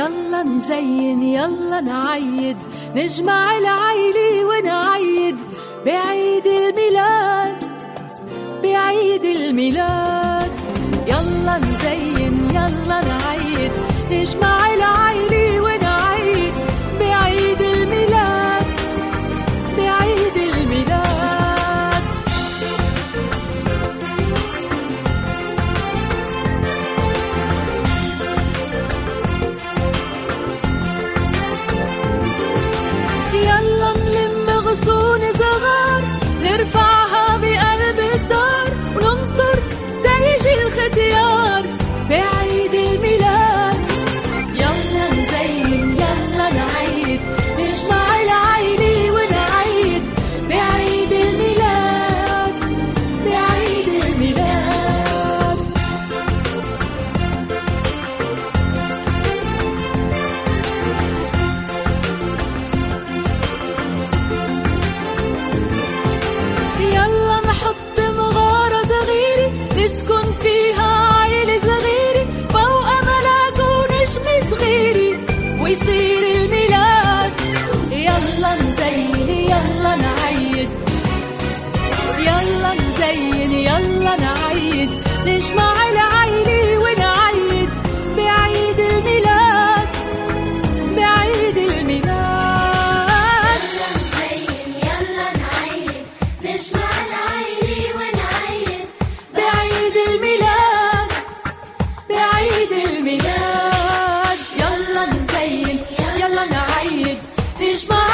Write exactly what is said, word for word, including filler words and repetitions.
يلا نزين يلا نعيد، نجمع العيلة ونعيد بعيد الميلاد، بعيد الميلاد. يلا نزين يلا نعيد، نجمع العيلة ونعيد بعيد الميلاد، بعيد الميلاد. يلا نلم غصون صغار، نرفعها بقلب الدار وننطر تيجي الختيار بعيد الميلاد. يلا نزين يلا نعيد، نجمع العيلة ونعيد بعيد الميلاد، بعيد الميلاد. يلا نحط مغارة صغيرة نسكن فيها عيلة صغيرة فوق ملاك ونجم صغيرة ويصير الميلاد. يلا نزين يلا نعيد، يلا نزين يلا نعيد، نجمع العيلة ونعيد بعيد الميلاد، بعيد الميلاد. يلا نزين يلا نعيد، نجمع العيلة ونعيد بعيد الميلاد، بعيد الميلاد. يلا نزين يلا نعيد، نجمع